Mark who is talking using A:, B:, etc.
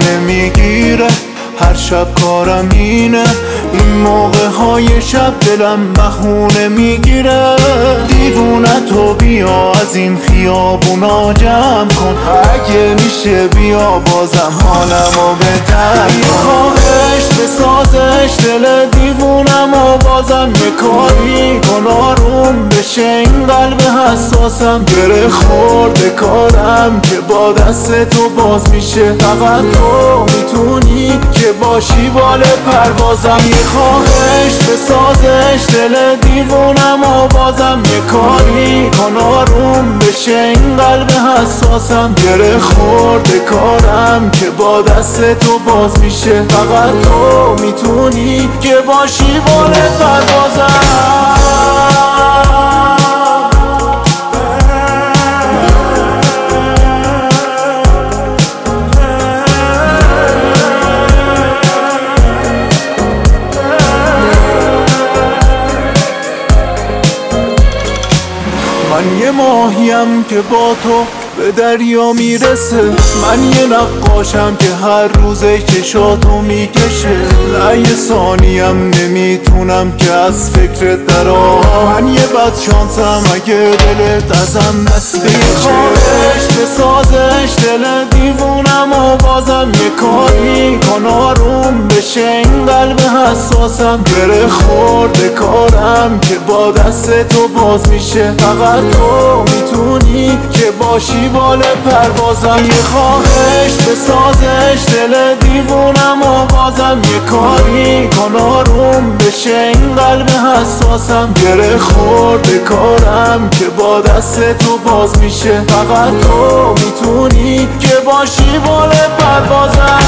A: نمیگیره، هر شب کارم اینه، این موقع های شب دلم بهونه میگیره. دیوونه تو بیا از این خیابونا جمع کن، اگه میشه بیا بازم حالمو بهتر کن. خواهش بسازش دل دیوونم و بازم یه کاری کن آروم بشه این قلب حساسم. گره خورده کارم که با دست تو باز میشه، فقط تو میتونی که باشی بال پروازم. یه خواهش بسازش دل دیوونم و بازم یه کاری کن آروم بشه این قلب حساسم. گره خورده کارم که با دست تو باز میشه، فقط تو میتونی که باشی بال پروازم. من یه ماهیم که با تو به دریا میرسه، من یه نقاشم که هر روزه چشاتو میکشه. نه یه ثانیم نمیتونم که از فکرت درام، من یه بد شانسم اگه دلت ازم دست بگیره. خواهش بسازش دل دیوونم و بازم یه کاری کن آروم بشه این قلب حساسم. گره خورده کارم که با دست تو باز میشه، فقط تو میتونی که باشی بال پروازم. یه خواهش بسازش دل دیوونم و بازم یه کاری کن آروم بشه این قلب حساسم. گره خورده کارم که با دست تو باز میشه، فقط تو میتونی که باشی بال پروازم.